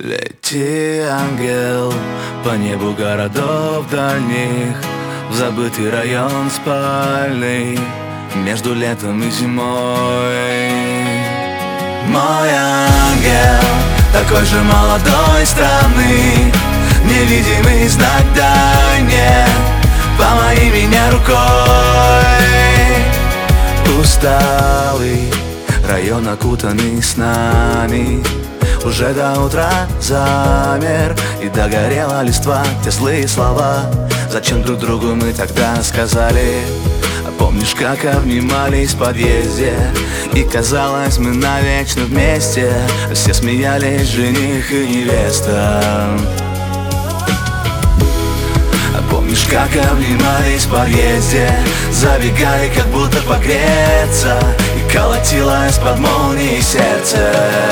Лети, ангел, по небу городов дальних, в забытый район спальный, между летом и зимой. Мой ангел, такой же молодой, странный, невидимый знак дай мне, помоги меня рукой. Усталый район, окутанный снами, уже до утра замер, и догорела листва, те злые слова. Зачем друг другу мы тогда сказали? А помнишь, как обнимались в подъезде, и казалось, мы навечно вместе. Все смеялись, жених и невеста. А помнишь, как обнимались в подъезде, забегали, как будто погреться, и колотилось под молнией сердце.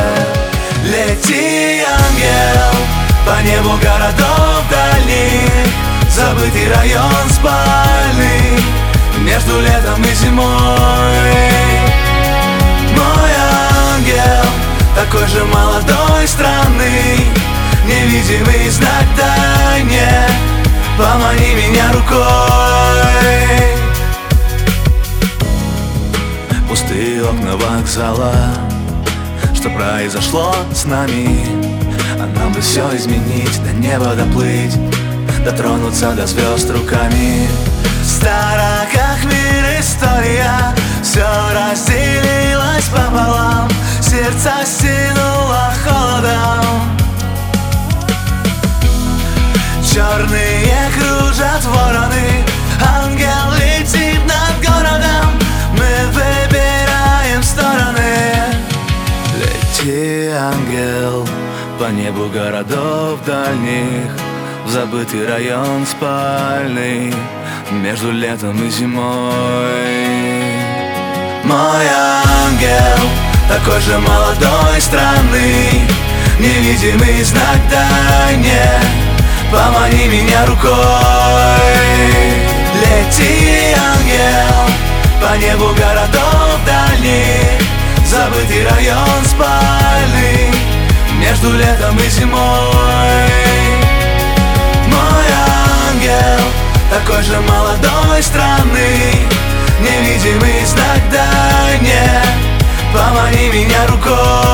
Лети, ангел, по небу городов дальних, забытый район спальный, между летом и зимой. Мой ангел, такой же молодой, странный, невидимый знак дай мне, помани меня рукой. Пустые окна вокзала, что произошло с нами? А нам бы все изменить, до неба доплыть, дотронуться до звезд руками. Стара как мир история, все разделилось пополам, сердце стянуло холодом. Черные кружат вороны, ангел летит над городом, мы выбираем стороны. Лети, ангел, по небу городов дальних, в забытый район спальный, между летом и зимой. Мой ангел, такой же молодой, странный, невидимый знак дай мне, помани меня рукой. Лети, ангел, по небу городов дальних, забытый район спальный, между летом и зимой. Мой ангел, такой же молодой, странный, невидимый знак дай мне, помани меня рукой.